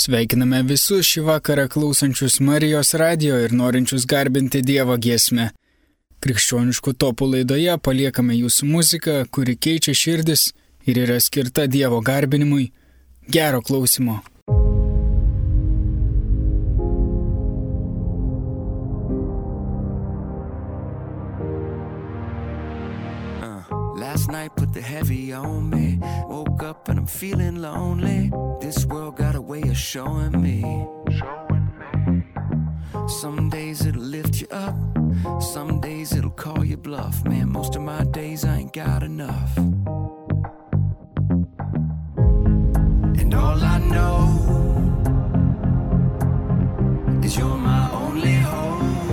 Sveikiname visus šį vakarą klausančius Marijos radijo ir norinčius garbinti Dievo giesmę. Krikščioniškų topų laidoje paliekame jūsų muziką, kuri keičia širdis ir yra skirta Dievo garbinimui. Gero klausimo. Last night put the heavy on me. Woke up and I'm feeling lonely. This world got a way of showing me. Some days it'll lift you up. Some days it'll call you bluff. Man, most of my days I ain't got enough. And all I know is you're my only hope.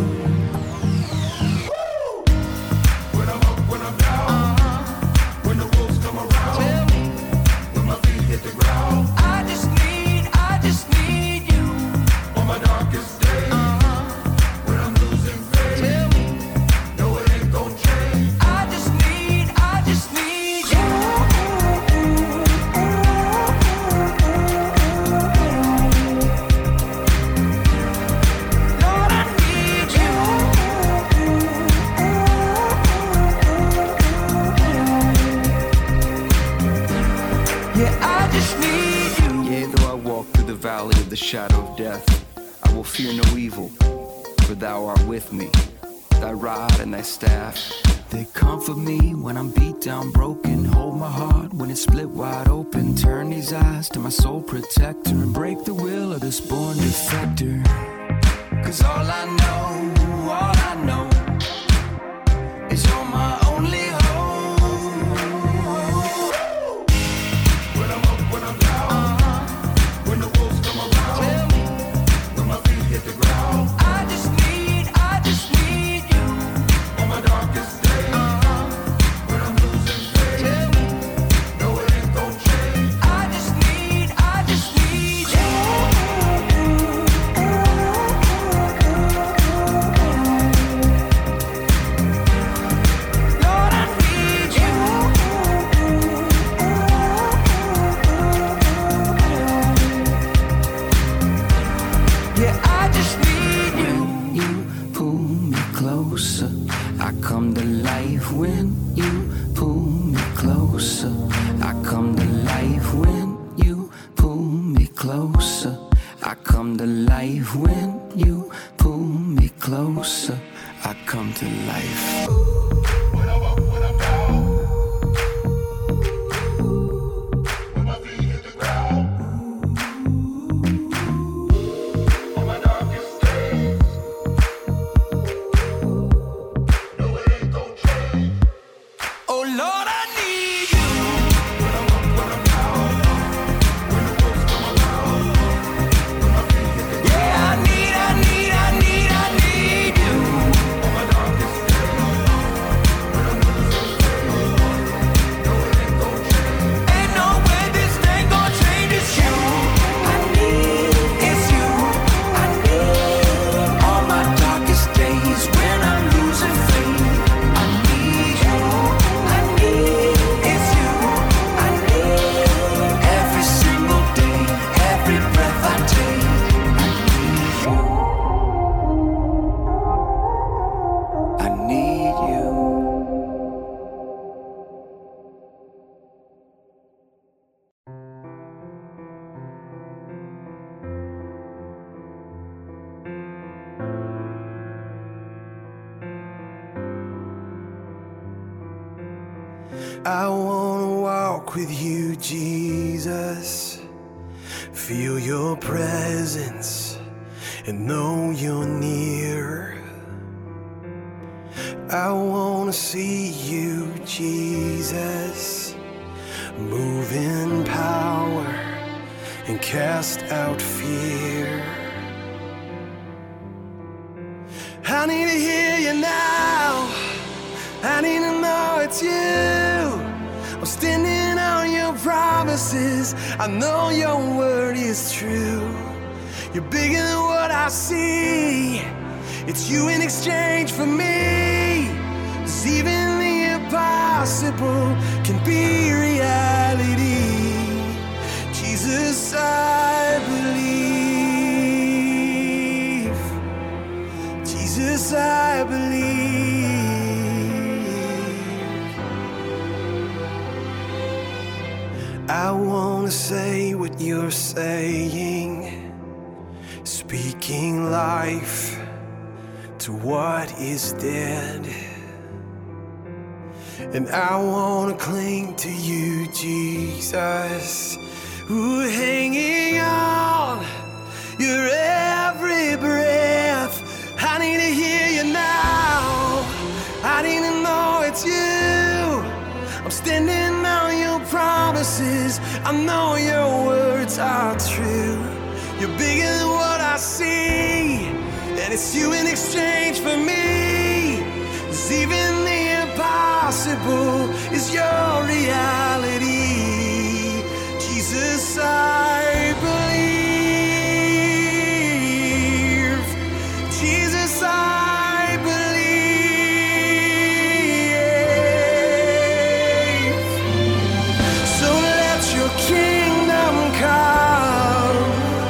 Valley of the shadow of death, I will fear no evil, for thou art with me. Thy rod and thy staff, they comfort me when I'm beat down, broken. Hold my heart when it's split wide open. Turn these eyes to my soul protector and break the will of this born defector. Cause all I know is you're my only hope. I wanna walk with you, Jesus, feel your presence and know you're near. I wanna see you, Jesus, move in power and cast out fear. I need to hear you now. I need to know it's you. I'm standing on your promises. I know your word is true. You're bigger than what I see. It's you in exchange for me. 'Cause even the impossible can be reality. Jesus, I believe. Jesus, I believe. I want to say what you're saying, speaking life to what is dead. And I want to cling to you, Jesus, who hanging on your every breath. I need to hear you now. I need to know it's you. I'm standing on your promises. I know your words are true. You're bigger than what I see, and it's you in exchange for me. 'Cause even the impossible is your reality. Jesus, I believe. Jesus, I believe. So let your kingdom come,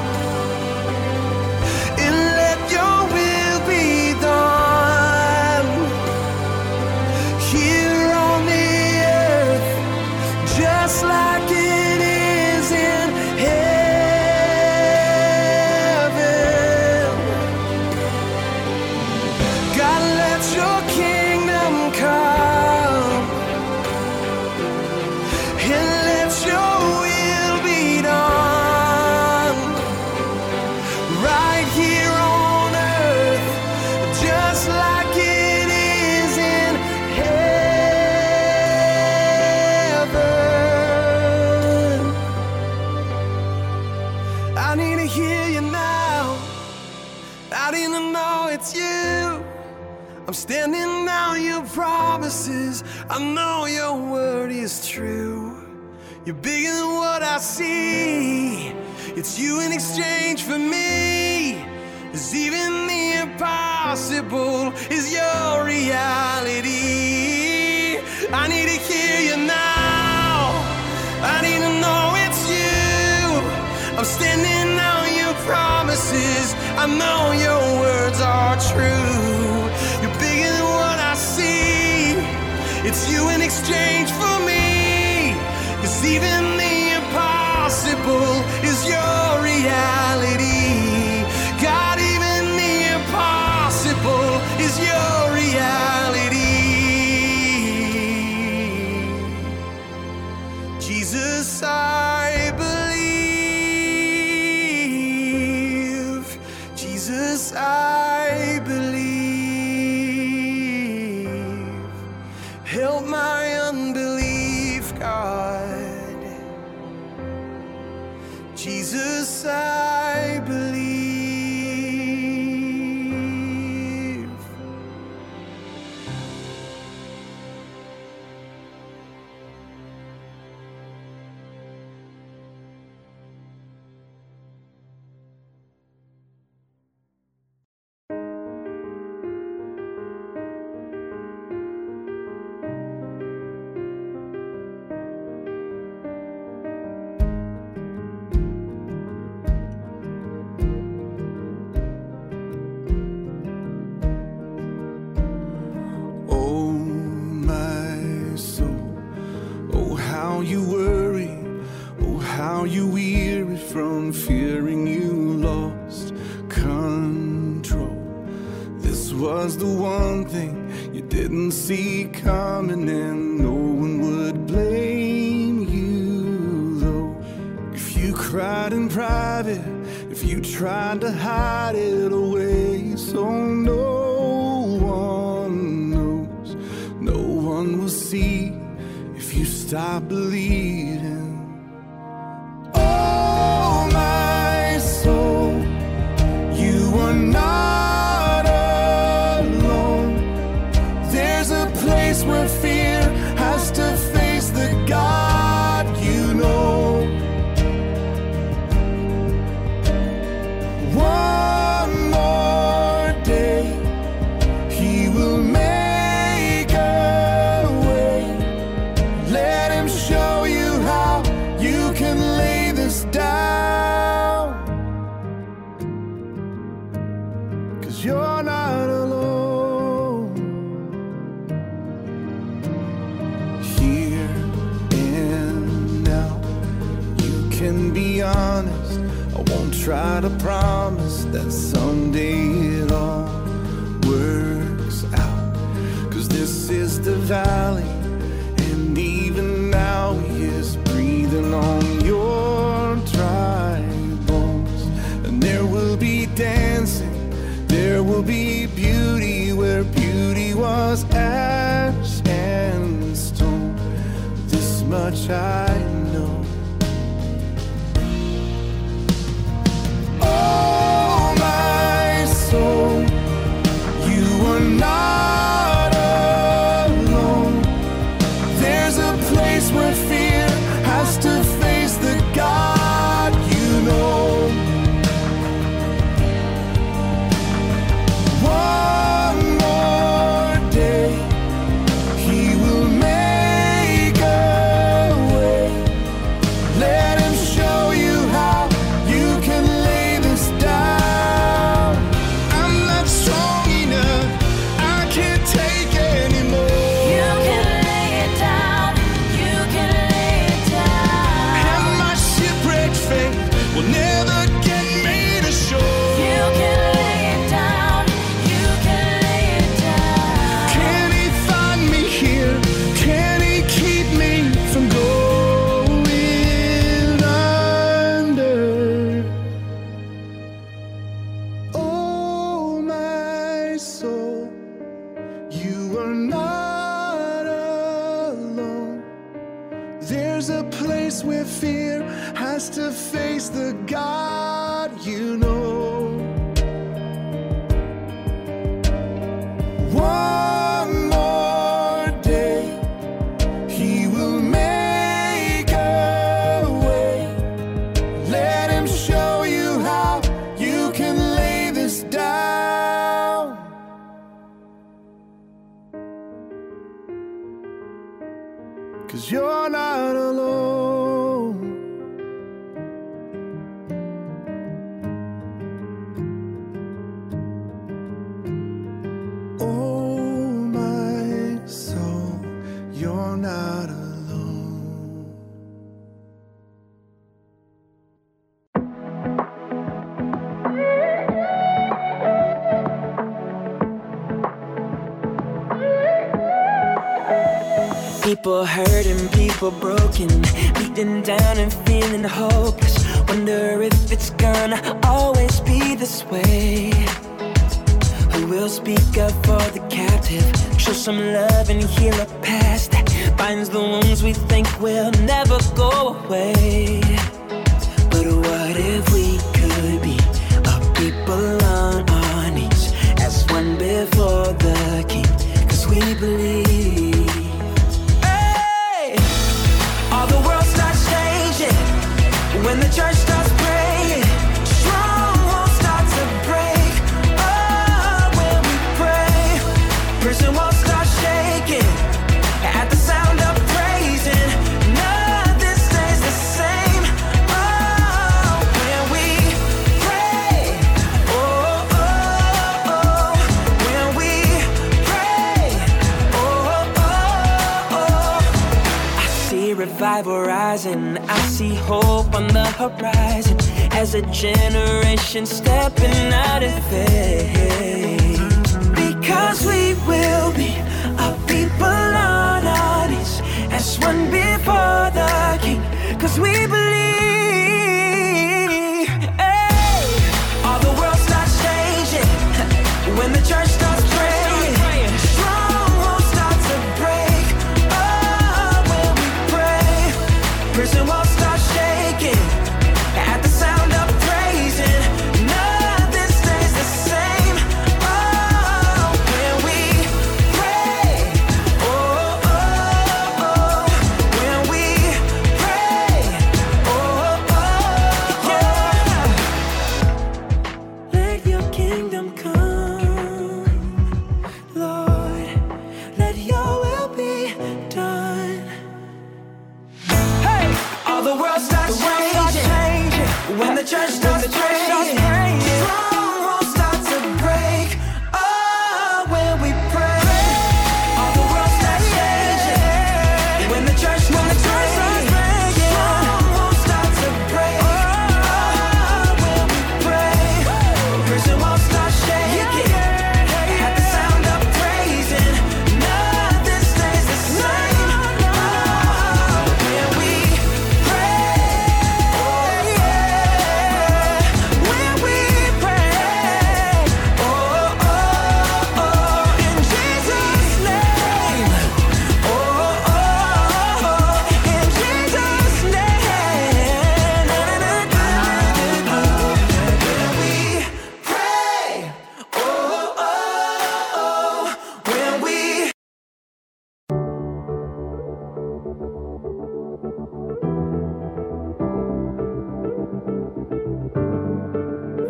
and let your will be done here on the earth, just like it is in heaven. God, let your kingdom come, and let your will be done right here on earth, just like it is in heaven. I need to hear you now. I need to know it's you. I'm standing on your promises. I know your word is true. You're bigger than what I see. It's you in exchange for me. 'Cause even the impossible is your reality. I need to hear you now. I need to know it's you. I'm standing on your promises. I know your words are true. You're bigger than what I see. It's you in exchange for me. 'Cause even the impossible is your reality. God, even the impossible is your reality. Jesus, I believe. Jesus, I believe. Help my unbelief, God. Jesus, I believe. Oh, my soul, oh, how you worry, oh, how you weary from fearing you lost control. This was the one thing you didn't see coming, and no one would blame you, though. If you cried in private, if you tried to hide it away, so no one knows, no one will see if you stop believing. Oh, my soul, you are not alone. There's a place where fear has to face the God you know. One more day, He will make a way. Let Him show you how you can lay this down. 'Cause you're not alone. can be honest, I won't try to promise that someday it all works out. 'Cause this is the valley, and even now he is breathing on your dry bones. And there will be dancing, there will be beauty where beauty was ash and stone. This much I know. Oh, my soul, you are not alone. There's a place where fear has to face the God you know. One more day, he will make a way. Let him show you how you can lay this down. I'm not strong enough, I can't take anymore. You can lay it down, you can lay it down. And my shipwrecked faith will never get me to shore. You can lay it down, you can lay it down. Can he find me here? Can he keep me from going under? Oh, my soul, you are not alone. There's a place where fear has to face the God you know. One more day, he will make a way. Let him show you how you can lay this down. 'Cause you're not alone. Oh, my soul, you're not alone. People hurting, people broken, beaten down and feeling hopeless. Wonder if it's gonna always be this way. Who will speak up for the captive, show some love and heal a past that binds the wounds we think will never go away. But what if we could be a people on our knees as one before the King? 'Cause we believe. All the world starts changing when the church starts praying. Strongholds start to break. Oh, when we pray, prison walls start shaking at the sound of praising. Nothing stays the same. Oh, when we pray. Oh, oh, oh. When we pray. Oh, oh, oh. I see revival rising, I see hope on the horizon as a generation stepping out in faith. Because we will be a people on our knees as one before the King. 'Cause we believe. Hey. All the world starts changing when the church starts praying. Strongholds start to break. Oh, when we pray, prison walls start shaking at the sound of praising. Nothing stays the same. Oh, when we pray. Oh, oh, oh. When we pray. Oh,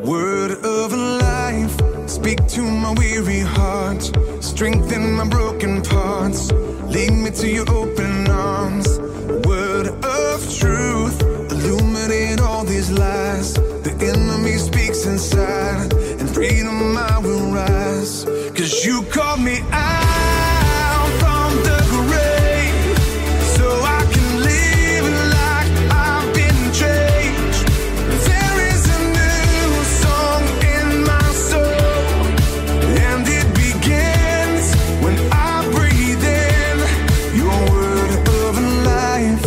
Word of life, speak to my weary heart, strengthen my broken parts, lead me to your open arms. Word of truth, illuminate all these lies. The enemy speaks inside, and freedom I will rise. 'Cause you called me out from the grave, so I can live like I've been changed. There is a new song in my soul, and it begins when I breathe in your word of life.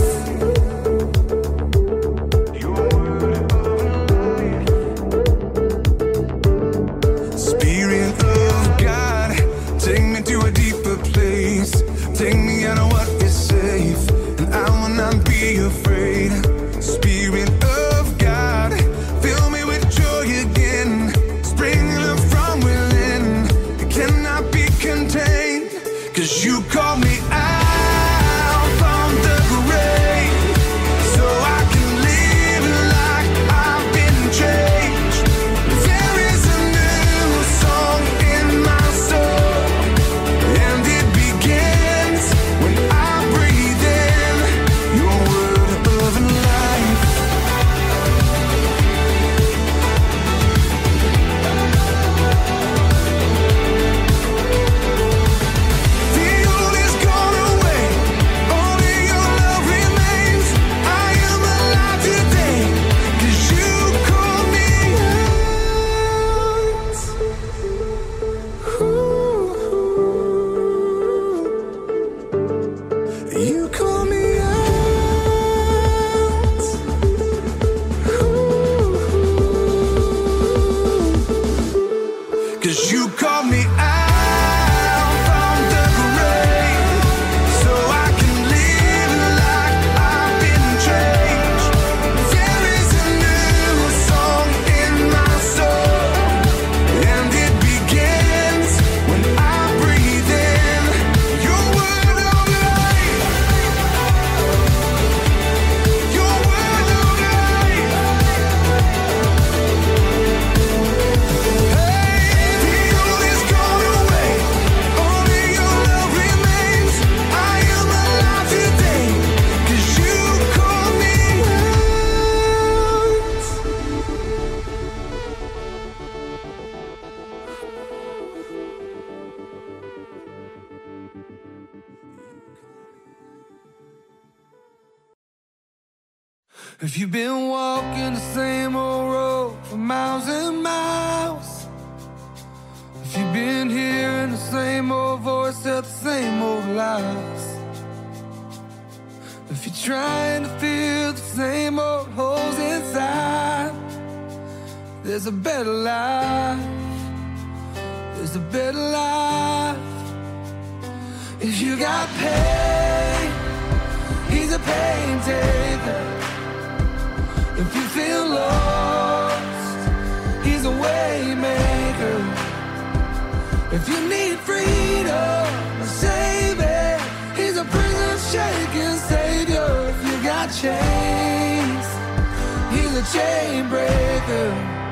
Your word of life. Spirit of God, take me to a deeper place. Take me out of what is safe, and I will not be afraid. Spirit of God, fill me with joy again, springing up from within. It cannot be contained, 'cause you called me out from the grave, so I can live like I've been changed. There is a new song in my soul, and it begins when I breathe in your word of life. The old is gone away, only your love remains. I am alive today, 'cause you called me out. You call me out. 'Cause you call me out from the grave, so I can live like I've been changed. There is a new song in my soul, and it begins when I breathe in your word of life. Your word of life. Hey, the old is gone away, only your love remains. I am alive today, 'cause you called me out. If you've been walking the same old road for miles and miles, if you've been hearing the same old voice tell the same old lies, if you're trying to fill the same old holes inside, there's a better life. There's a better life. If you got pain, he's a pain taker. If you feel lost, he's a way maker. If you need freedom, a savior, he's a prison shaking savior. If you got chains, he's a chain breaker.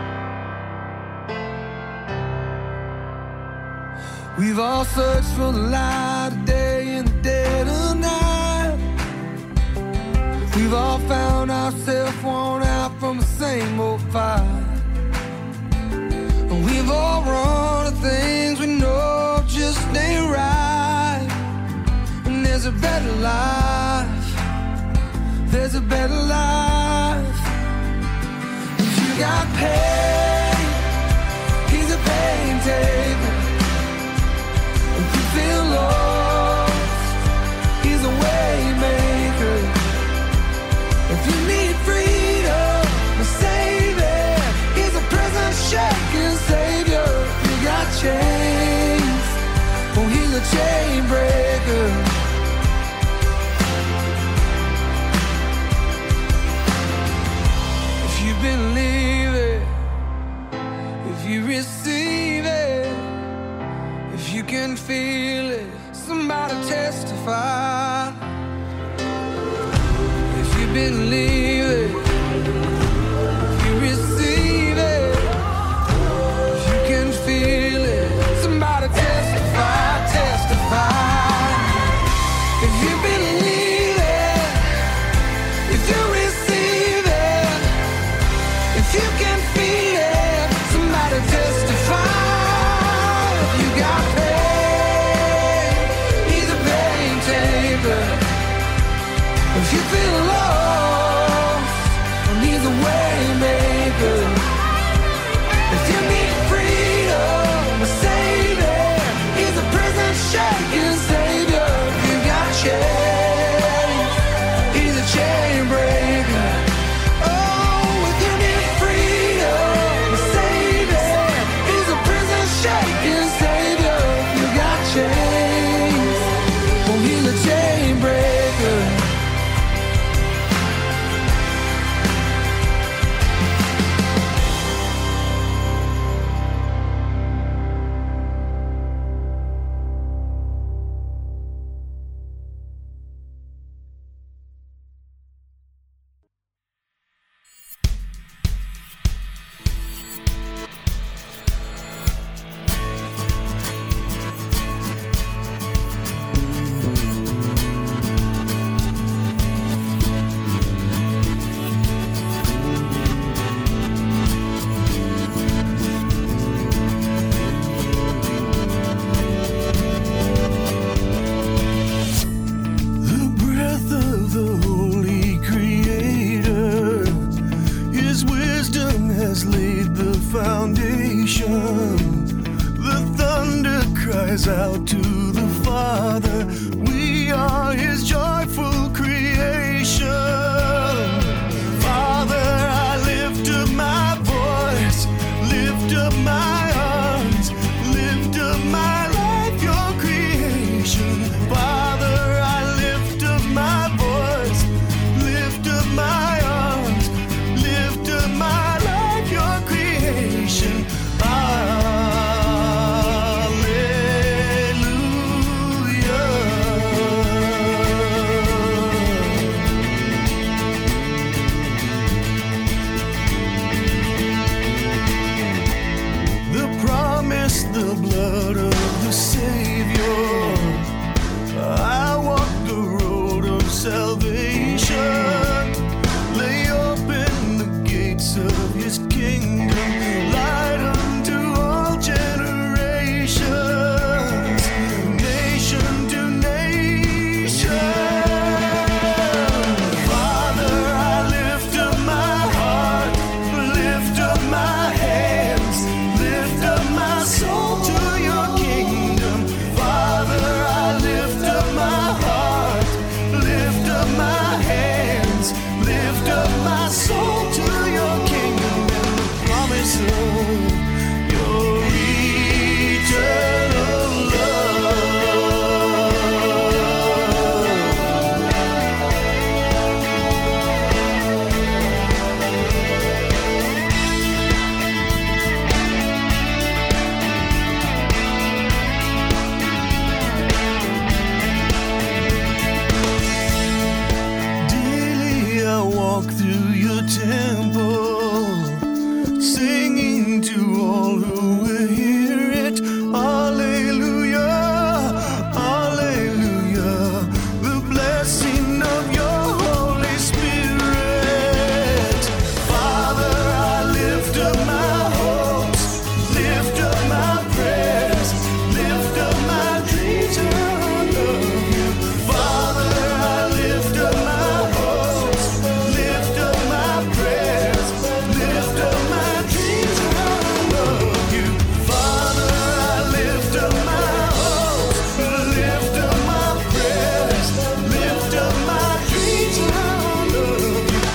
We've all searched for the light of day in the dead of night. We've all found ourselves worn out from the same old fight. And we've all run to things we know just ain't right. And there's a better life. There's a better life. If you got pain, he's a pain taker. If you feel lost, he's a way maker. If you need freedom, a savior, he's a prison shaking savior. If you got chains, oh, he's a chain breaker. If you believe it, if you receive it, if you can feel it, somebody testify. If you believe it, if you receive it, cries out to the Father. We are his joyful creation. Father, I lift up my voice, lift up my arms, lift up my life, your creation. Father, I lift up my voice, lift up my arms, lift up my life, your creation. The blood of the Savior. I walk the road of salvation. Lay open the gates of his kingdom. Light unto all generations. Nation to nation. Father, I lift up my heart. Lift up my hands. Lift up my soul to your kingdom. Father, I lift up my heart, lift up my hands, lift up my soul to your kingdom and the promise of your eternal love. Walk through your temple, singing to all who will hear it. Alleluia, alleluia, the blessing of your Holy Spirit. Father, I lift up my hopes, lift up my prayers, lift up my dreams, and I love you. Father, I lift up my hopes, lift up my prayers, lift up my dreams, and I love you. Father, I lift up my hopes, lift up my prayers, lift up my dreams, and I love you.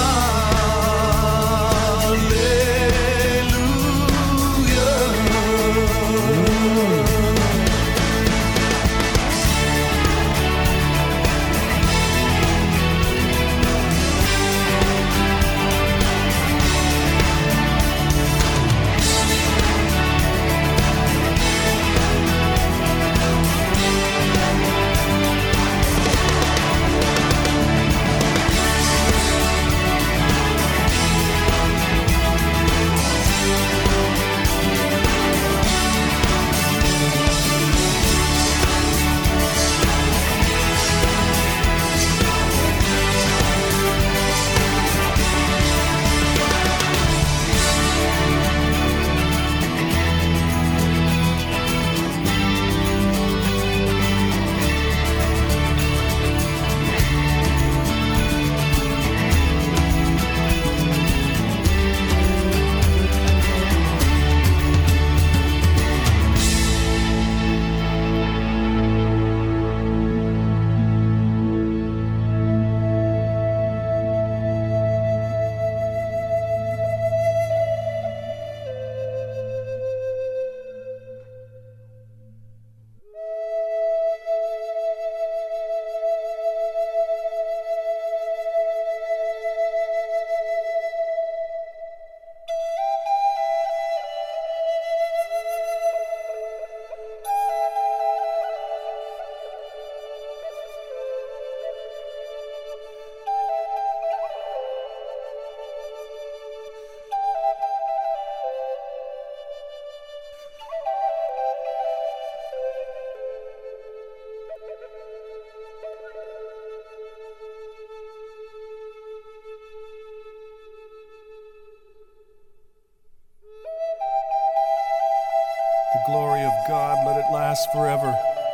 The glory of God, let it last forever.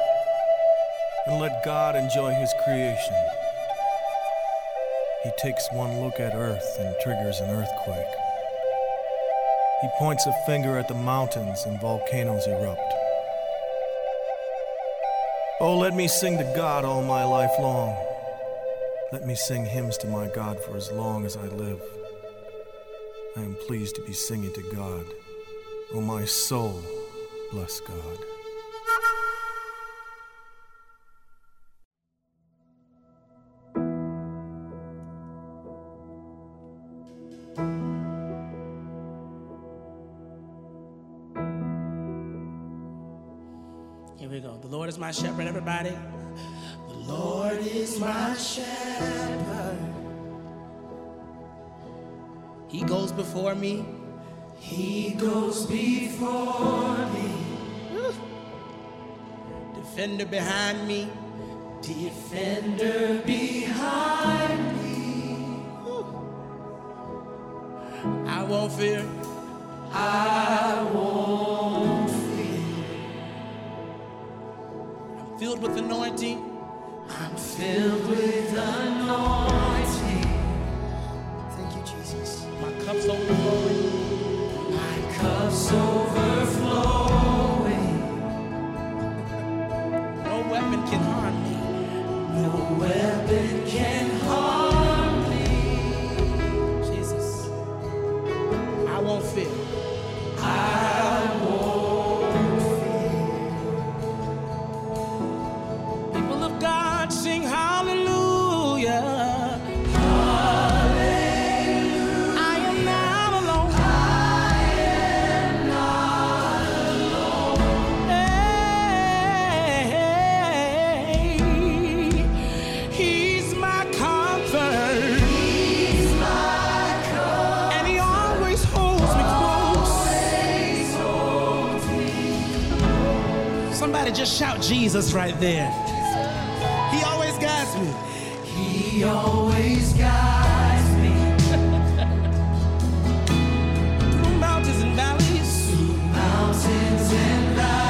And let God enjoy his creation. He takes one look at Earth and triggers an earthquake. He points a finger at the mountains and volcanoes erupt. Oh, let me sing to God all my life long. Let me sing hymns to my God for as long as I live. I am pleased to be singing to God. Oh, my soul, bless God. Here we go. The Lord is my shepherd, everybody. The Lord is my shepherd. He goes before me. He goes before me. Defender behind me. Defender behind me. I won't fear. I won't fear. I'm filled with anointing. I'm filled with anointing. Thank you, Jesus. My cup's overflowing. My cup's overflowing. No weapon can harm me. No weapon can harm me. Jesus. I won't fear. I won't fear. People of God sing hallelujah. Hallelujah. I am not alone. I am not alone. Hey, he's my comfort. He's my comfort. And he always holds me close. Somebody just shout Jesus right there. He always guides me. He always guides me. Through mountains and valleys. Through mountains and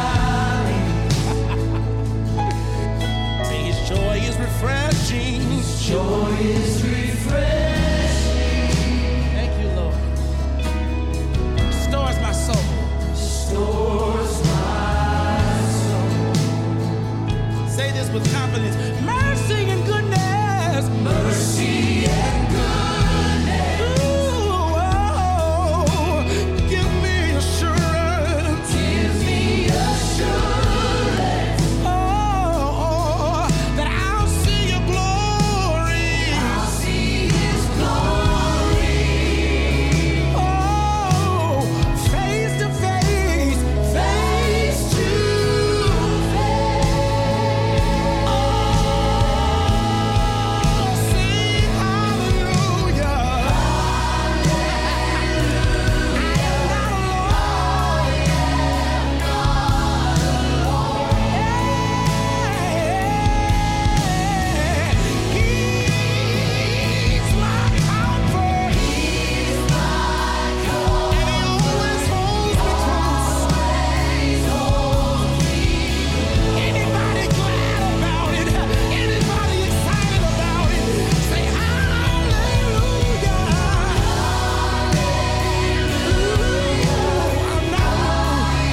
valleys. Say his joy is refreshing. His joy is refreshing. Thank you, Lord. Restores my soul. Restores my soul. Say this with confidence. Mercy and goodness. Mercy and goodness. Ooh, oh, give me assurance. Give me assurance. Oh, that I'll see your glory. I'll see his glory. Oh, face to face, face to face. Oh, sing hallelujah. He's my comfort. He's my comfort. And he always holds me close. Anybody glad about it? Anybody excited about it? Say hallelujah. I'm not alone.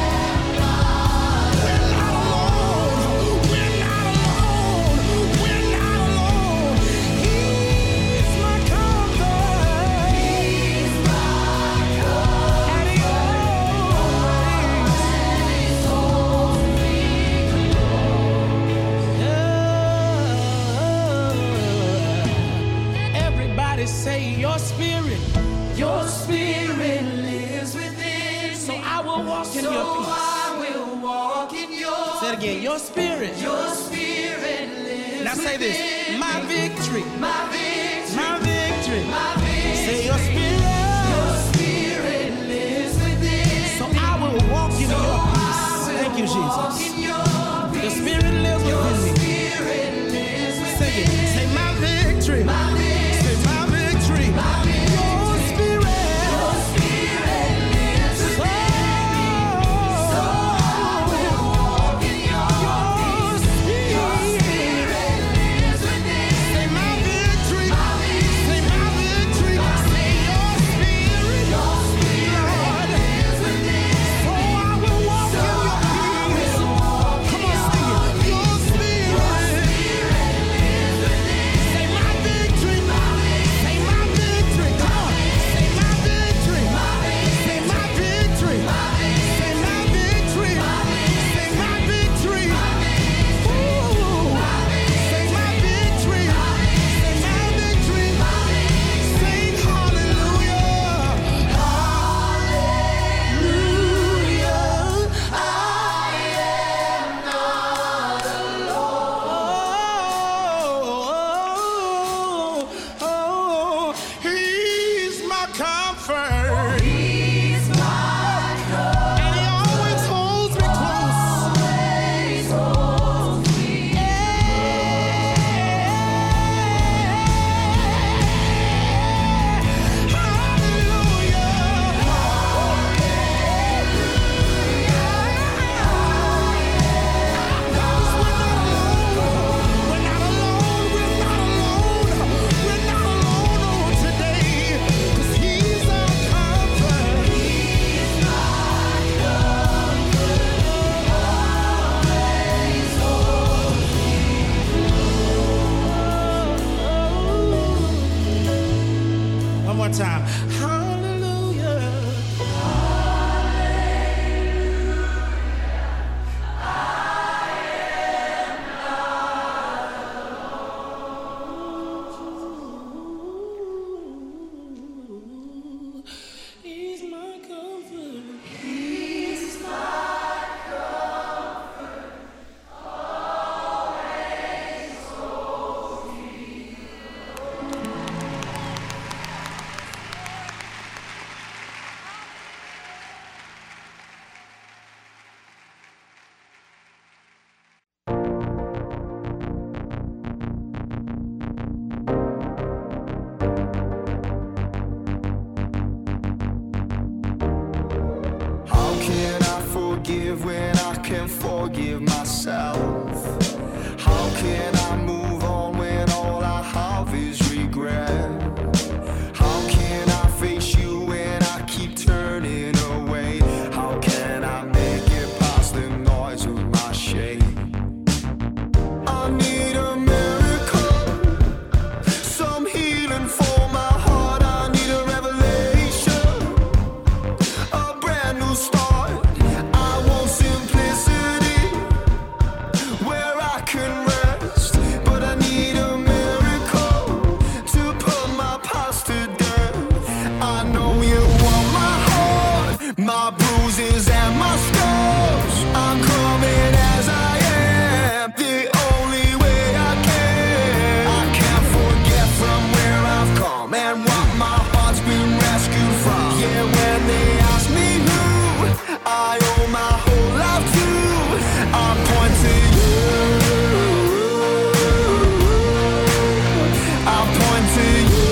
We're not alone. We're not alone. We're not alone. He's my comfort. He's my comfort. And he always holds me close. Everybody say your spirit lives within. So I will walk in your peace. I will walk in your. Say it again. Your spirit lives. Now say this. My victory. My victory. My victory. My victory. Say your spirit lives within. So I will walk in your peace. Thank you, Jesus. Your spirit lives within me. Say it. Say my victory. My victory. Say my victory. My victory. Your spirit lives within me. So I will walk in your peace. Your spirit lives within me. Say my victory. My victory. Say my victory. Say your forgive when I can't forgive myself? How can I move on when all I have is regret? How can I face you when I keep turning away? How can I make it past the noise of my shame? I need a miracle, some healing for my heart. I need a revelation, a brand new start. I want simplicity where I can rest, but I need a miracle to put my past to death. I know you want my heart, my bruises and my scars. I'm coming as I am, the only way I can. I can't forget from where I've come and what my heart's been rescued from. Yeah, when they ask me who I owe my whole life to, I point to you. I point to you.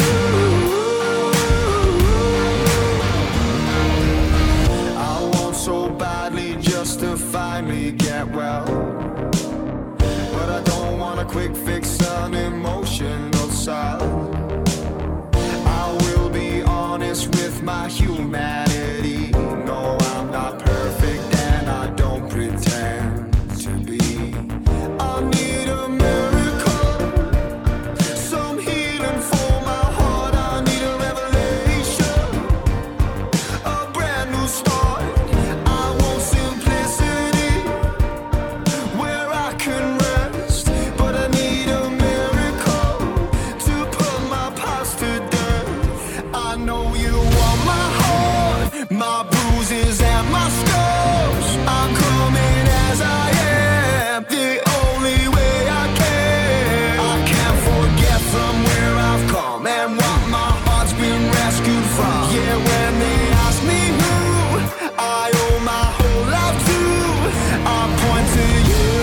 I want so badly just to finally get well, but I don't want a quick fix, an emotional salve. I will be honest with my humanity. No, I'm not perfect and I don't pretend to be. I need a miracle, some healing for my heart. I need a revelation, a brand new start. I want simplicity where I can rest, but I need a miracle to put my past to death. I know you want my heart, my bruises and my scars. I'm coming as I am, the only way I can. I can't forget from where I've come and what my heart's been rescued from. Yeah, when they ask me who I owe my whole life to, I point to you.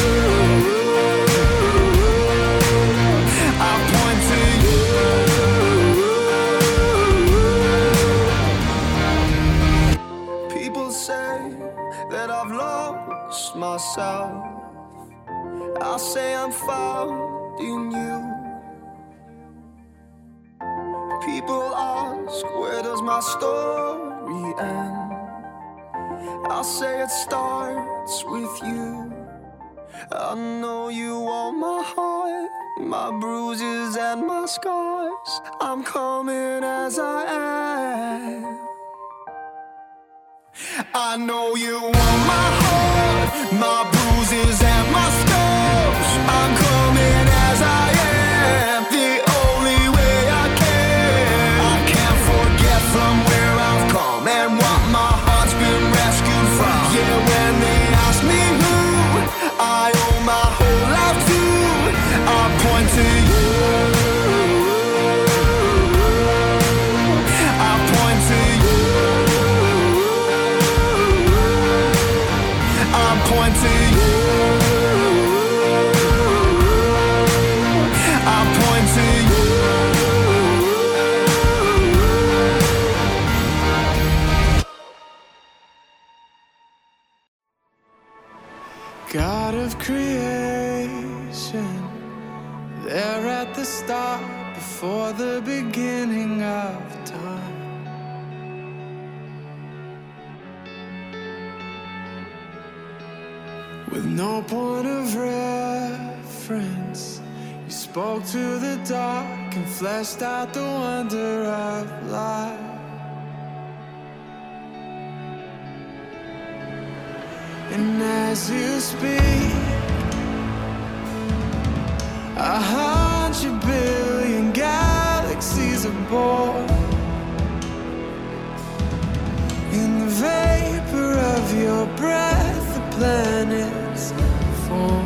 I point to you. People say that I've lost myself. I say I'm found in you. People ask, where does my story end? I say it starts with you. I know you want my heart, my bruises and my scars. I'm coming as I am. I know you want my heart, my bruises and my scars. I'm coming as I am, the only way I can. I can't forget from where I've come and what my heart's been rescued from. Yeah, when they ask me who I owe my whole life to, I point to you. I point to you. I point to you. I point to you. God of creation, there at the start, before the beginning of time. With no point of reference, you spoke to the dark and fleshed out the wonder of life. And as you speak, 100 billion galaxies are born. In the vapor of your breath, the planets form.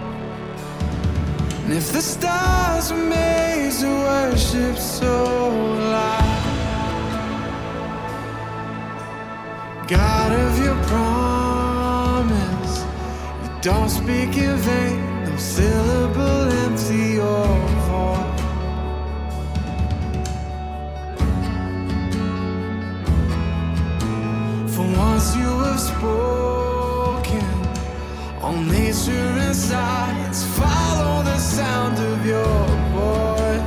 And if the stars were made to worship so loud, God of your promise, you don't speak in vain, no syllable empty or void. For once you have spoken, All nature and science follow the sound of your voice.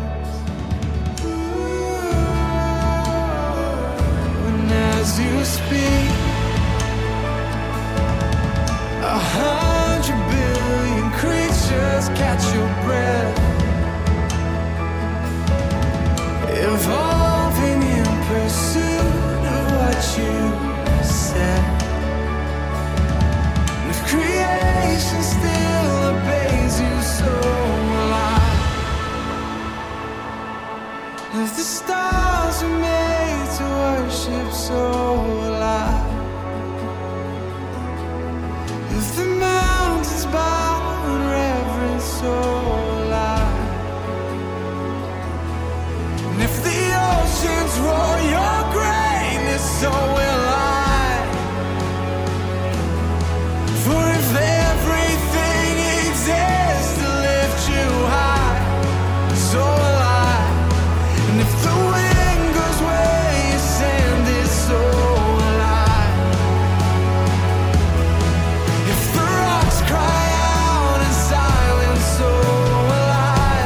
And as you speak, 100 billion creatures catch your breath, evolving in pursuit of what you said. And if creation still obeys you so alive, if the stars are made to worship so alive, if the mountains bow in reverence so alive, and if the oceans roar your greatness, so will I. For if everything exists to lift you high, so will I. And if the wind goes where your sand is, so will I. If the rocks cry out in silence, so will I.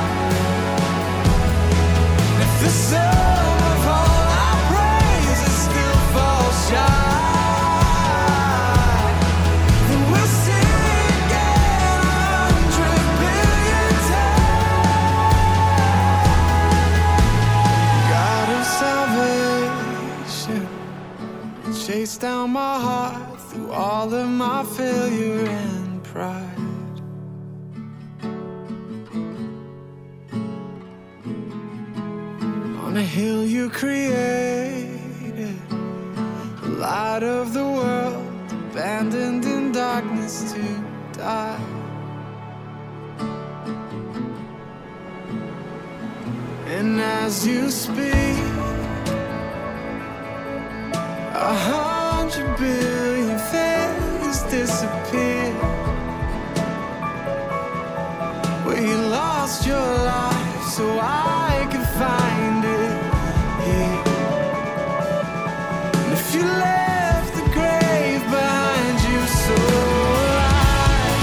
If the sum of all our praises still falls shy, then we'll sing again 100 billion times. God of salvation, chase down my heart through all of my failure and pride. On a hill you created, the light of the world, abandoned in darkness to die. And as you speak, 100 billion failures disappear, where you lost your life so I could find it here. And if you left the grave behind you so alive,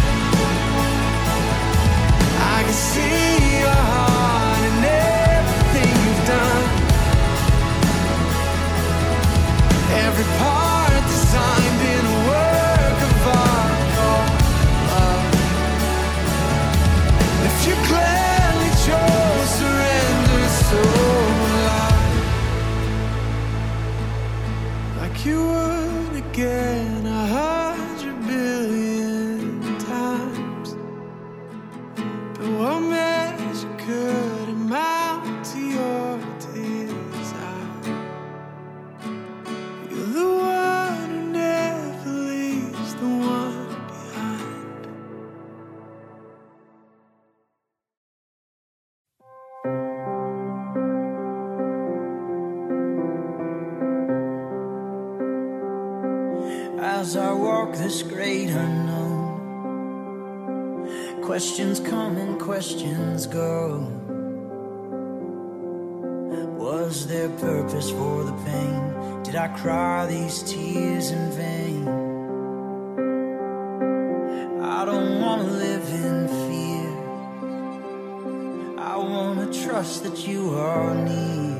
I can see your heart in everything you've done, every part designed in a work of art called love. If you gladly chose surrender so alive, like you would again 100 billion times, but what measure could amount to your desire? You're the one who never leaves the one behind. As I walk this great unknown, questions come and questions go. Was there purpose for the pain? Did I cry these tears in vain? I don't want to live in fear. I want to trust that you are near.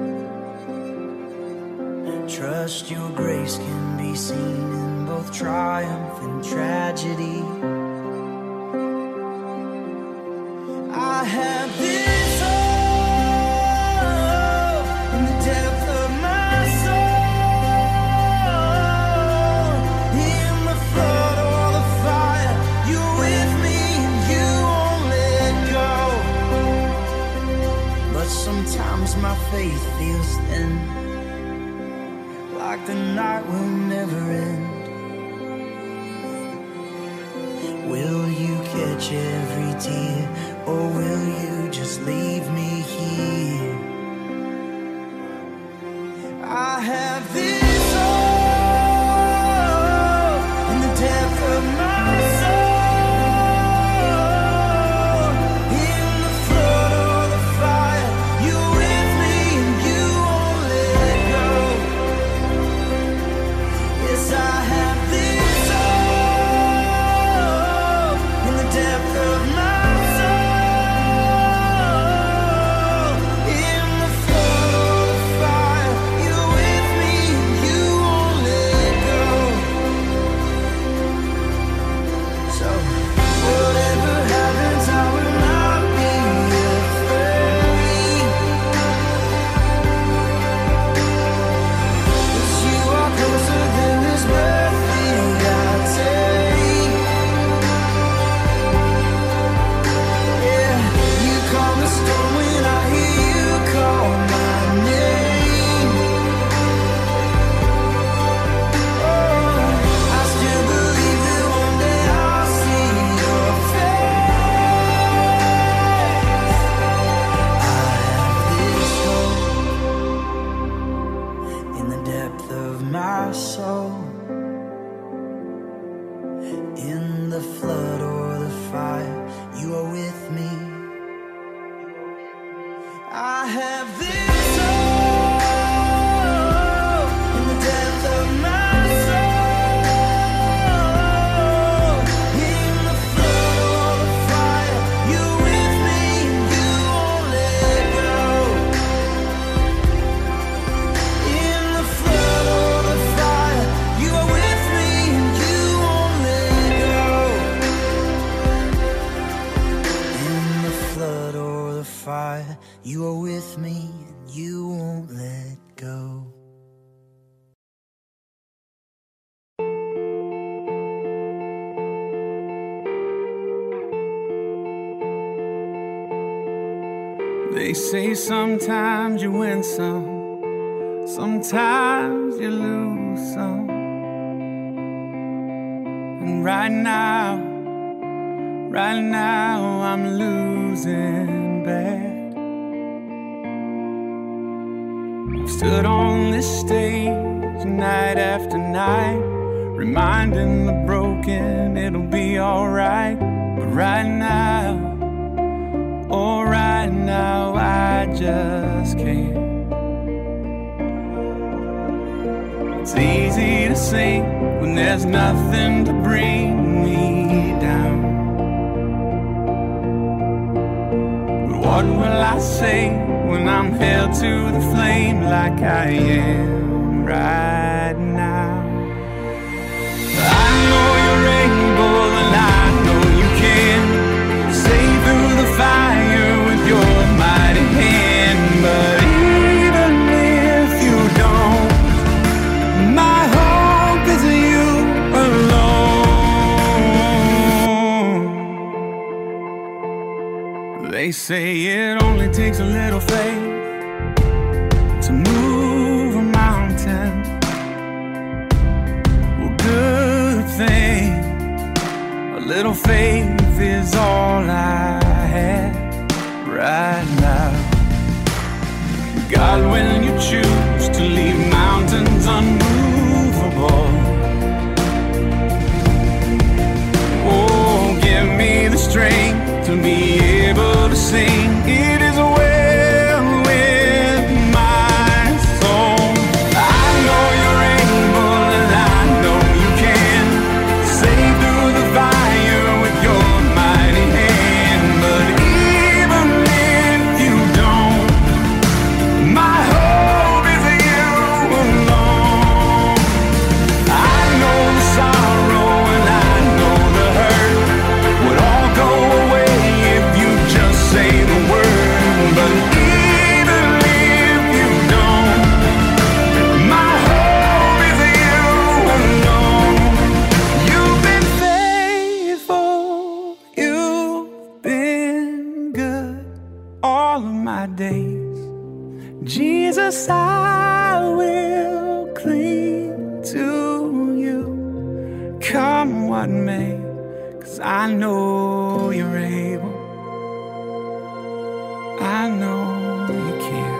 Trust your grace can be seen in both triumph and tragedy. I have this hope in the depth of my soul. In the flood or the fire, you're with me and you won't let go. But sometimes my faith feels thin, like the night will never end. Will you catch every tear, or will you just leave me here? I have this hope in the depth of my soul. In the flood or the fire, you're with me and you won't let go. Yes, I have this hope soul. In the flood or the fire, you are with me. I have this hope in the depth of my soul. In the flood or the fire, you're with me and you won't let go. In the flood or the fire, you are with me and you won't let go. In the flood or the fire, you are with me and you won't let go. They say sometimes you win some, sometimes you lose some. And right now I'm losing bad. I've stood on this stage night after night, reminding the broken it'll be alright. But right now, oh right now I just can't. It's easy to sing when there's nothing to bring me down. But what will I say when I'm held to the flame like I am right now? I know you're able and I know you can save through the fire with your mighty hand. But even if you don't, my hope is you alone. They say it only takes a little faith to move a mountain. Well, good thing, a little faith is all I have right now. God, when you choose to leave mountains unmovable, oh, give me the strength to be able to sing. It is well with my soul. I know you're able and I know you can save through the fire with your mighty hand. But even if you don't, my hope is you alone. I know the sorrow and I know the hurt would all go away if you just say the word. But even if you don't, my hope is you alone. You've been faithful, you've been good all of my days. Jesus, I will cling to you, come what may, 'cause I know you're able. I know you can.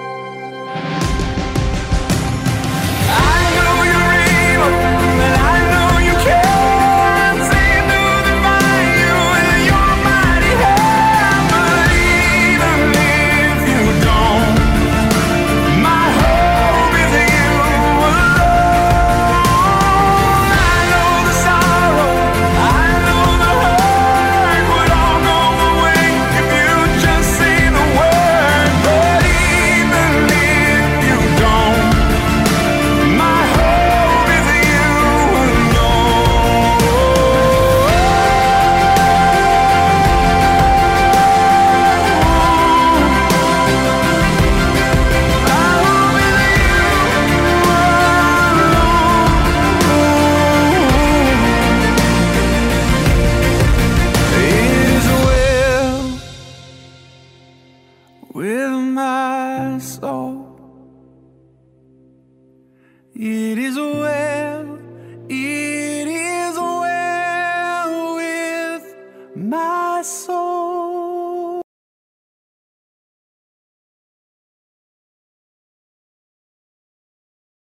I know you're able, and I know you can save through the fire with your mighty hand. But even if you don't, my hope is you alone. I know the sorrow, I know the hurt would all go away if you just say the word. But even if you don't, my hope is you It is well with my soul. It is well